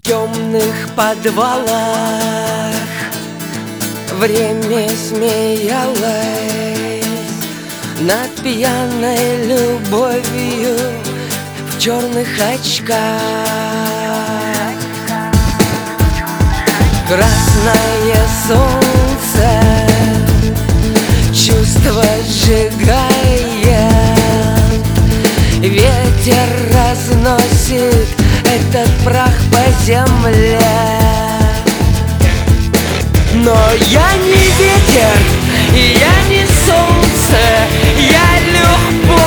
темных подвалах время смеялось над пьяной любовью в черных очках. Красное солнце чувства сжигает, ветер разносит этот прах по земле. Но я не ветер, и я не солнце, я любовь.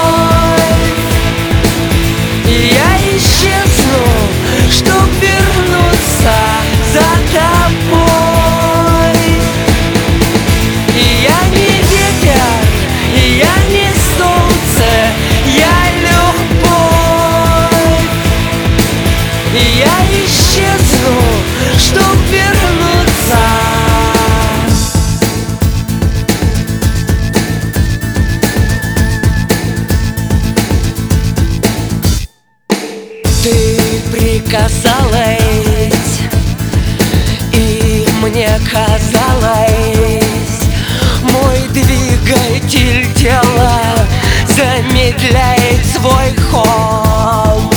И я исчезну, чтоб вернуться за тобой. И я не ветер, и я не солнце, я любовь. И я исчезну, чтоб вернуться. Ты прикасалась, и мне казалось, мой двигатель тела замедляет свой ход.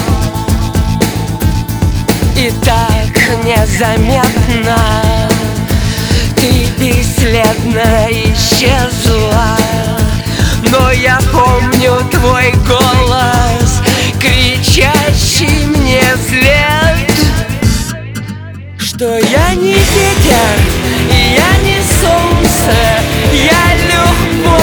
И так незаметно ты бесследно исчезла. Но я помню твой голос, кричащий мне вслед, что я не ветер, и я не солнце, я любовь.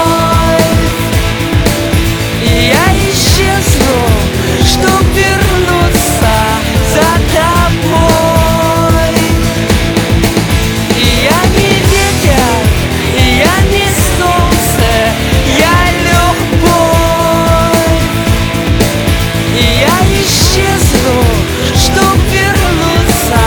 И я исчезну, чтоб вернуться за тобой. И я не ветер, и я не солнце, я любовь. И я исчезну, чтоб вернуться.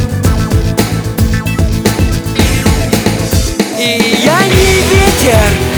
И я не ветер,